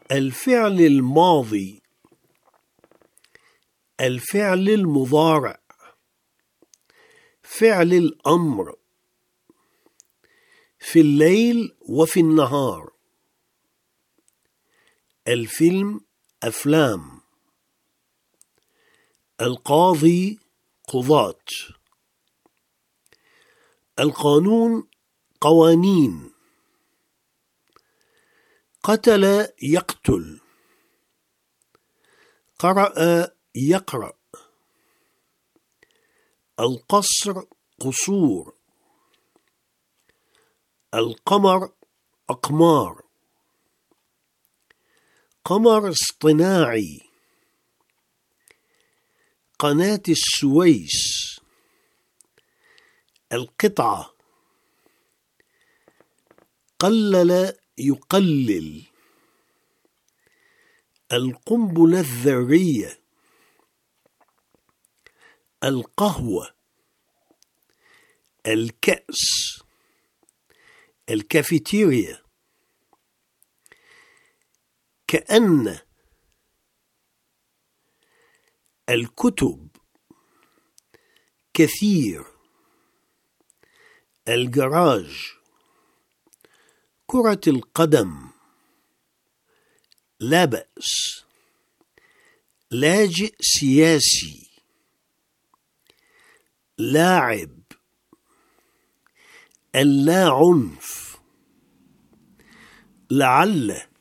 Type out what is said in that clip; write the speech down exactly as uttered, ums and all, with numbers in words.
الفعل الماضي، الفعل المضارع، فعل الأمر، في الليل وفي النهار، الفيلم أفلام، القاضي قضاة، القانون قوانين، قتل يقتل، قرأ يقرأ، القصر قصور، القمر أقمار، قمر اصطناعي، قناة السويس، القطعة، قلل يقلل، القنبلة الذرية، القهوة، الكأس، الكافيتيريا، كأن، الكتب، كثير، الجراج، كرة القدم، لا بأس، لاجئ سياسي، لاعب، اللا عنف، لعل